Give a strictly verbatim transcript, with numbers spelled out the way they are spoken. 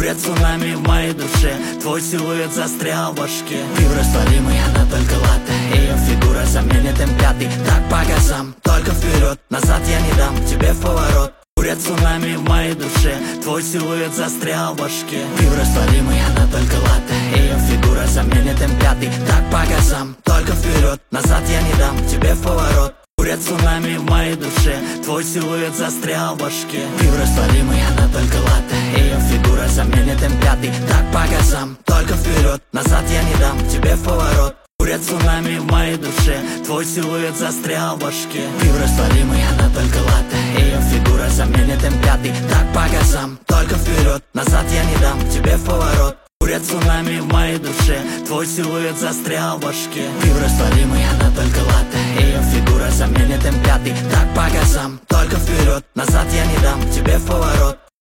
Бурят цунами в моей душе, твой силуэт застрял в башке. Ты в растворимый, она только латте, ее фигура заменит эм пять. Так по газам, только вперед, назад я не дам тебе в поворот. Бурят цунами в моей душе, твой силуэт застрял в башке. Ты в растворимый, она только латте, ее фигура заменит эм пять. Так по газам, только вперед, назад я не дам тебе в поворот. Бурят цунами в моей душе, твой силуэт застрял в башке. Ты в растворимый, она только латте, ее фигура заменит эм пять. Так по газам, только вперед, назад я не дам тебе в поворот. Бурят цунами в моей душе, твой силуэт застрял в башке. Ты в растворимый, она только латте, ее фигура заменит эм пять. Так по газам, только вперед, назад я не дам тебе в поворот. Бурят цунами в моей душе, твой силуэт застрял в башке. Ты в растворимый, она только латте, ее фигура заменит эм пять. Так по газам, только вперед, назад я не дам тебе в поворот.